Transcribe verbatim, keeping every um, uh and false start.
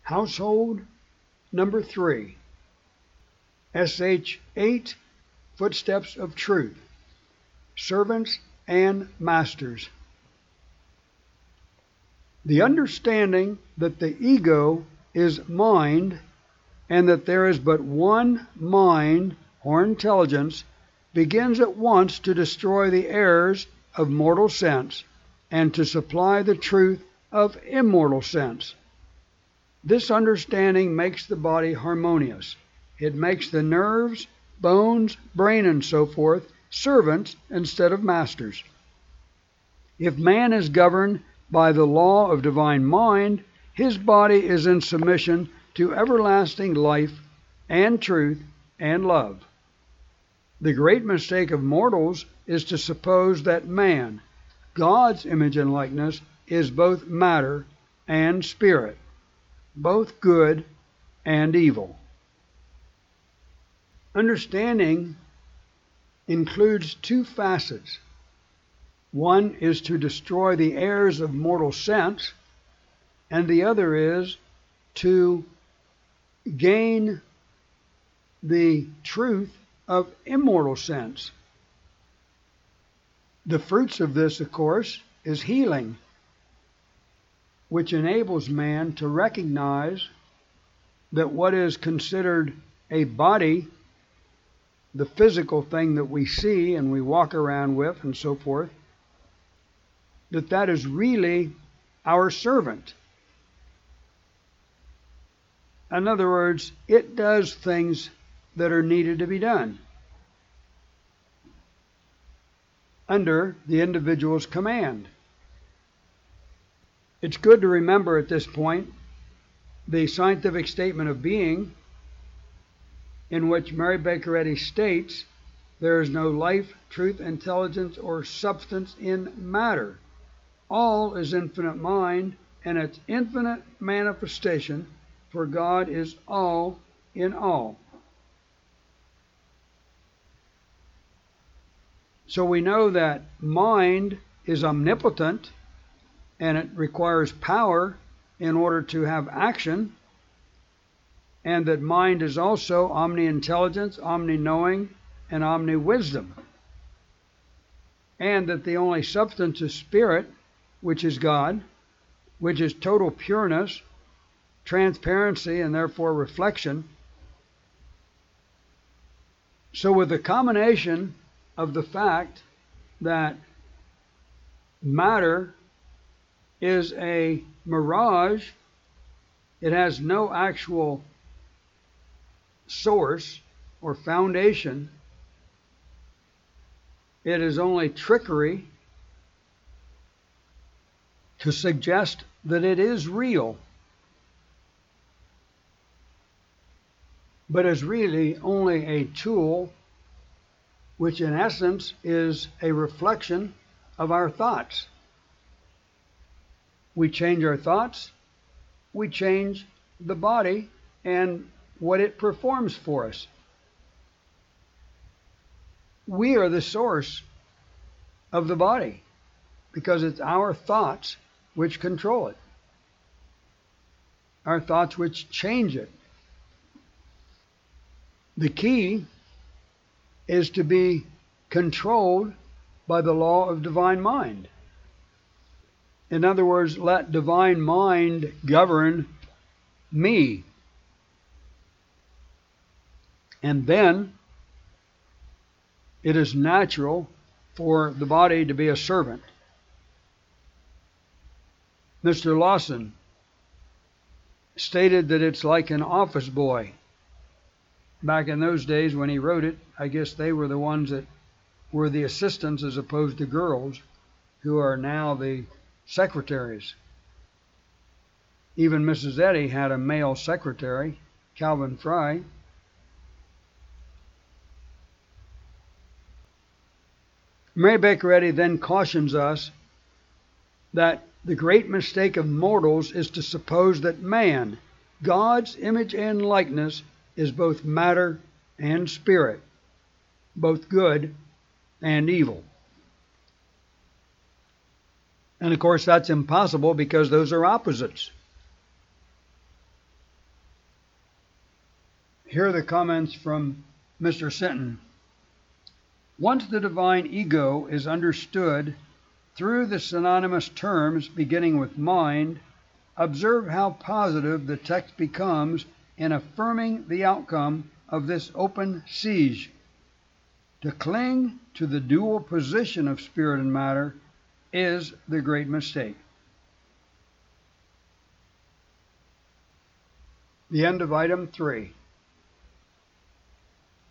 Household number three. S H eight, Footsteps of Truth. Servants and Masters. The understanding that the ego is mind and that there is but one mind or intelligence begins at once to destroy the errors of mortal sense and to supply the truth of immortal sense. This understanding makes the body harmonious. It makes the nerves, bones, brain, and so forth servants instead of masters. If man is governed by the law of divine mind, his body is in submission to everlasting life and truth and love. The great mistake of mortals is to suppose that man, God's image and likeness, is both matter and spirit, both good and evil. Understanding includes two facets. One is to destroy the errors of mortal sense, and the other is to gain the truth of immortal sense. The fruits of this, of course, is healing, which enables man to recognize that what is considered a body, the physical thing that we see and we walk around with and so forth, that that is really our servant. In other words, it does things that are needed to be done under the individual's command. It's good to remember at this point the scientific statement of being, in which Mary Baker Eddy states, there is no life, truth, intelligence, or substance in matter. All is infinite mind and its infinite manifestation, for God is all in all. So we know that mind is omnipotent and it requires power in order to have action, and that mind is also omni-intelligence, omni-knowing, and omni-wisdom, and that the only substance is spirit, which is God, which is total pureness, transparency, and therefore reflection. So with the combination of the fact that matter is a mirage, it has no actual source or foundation, it is only trickery to suggest that it is real, but is really only a tool which in essence is a reflection of our thoughts. We change our thoughts, we change the body and what it performs for us. We are the source of the body because it's our thoughts which control it, our thoughts which change it. The key is to be controlled by the law of divine mind. In other words, let divine mind govern me. And then it is natural for the body to be a servant. Mister Lawson stated that it's like an office boy. Back in those days when he wrote it, I guess they were the ones that were the assistants as opposed to girls, who are now the secretaries. Even Missus Eddy had a male secretary, Calvin Fry. Mary Baker Eddy then cautions us that the great mistake of mortals is to suppose that man, God's image and likeness, is both matter and spirit, both good and evil. And of course that's impossible because those are opposites. Here are the comments from Mister Sinton. Once the divine ego is understood through the synonymous terms beginning with mind, observe how positive the text becomes in affirming the outcome of this open siege. To cling to the dual position of spirit and matter is the great mistake. The end of item three.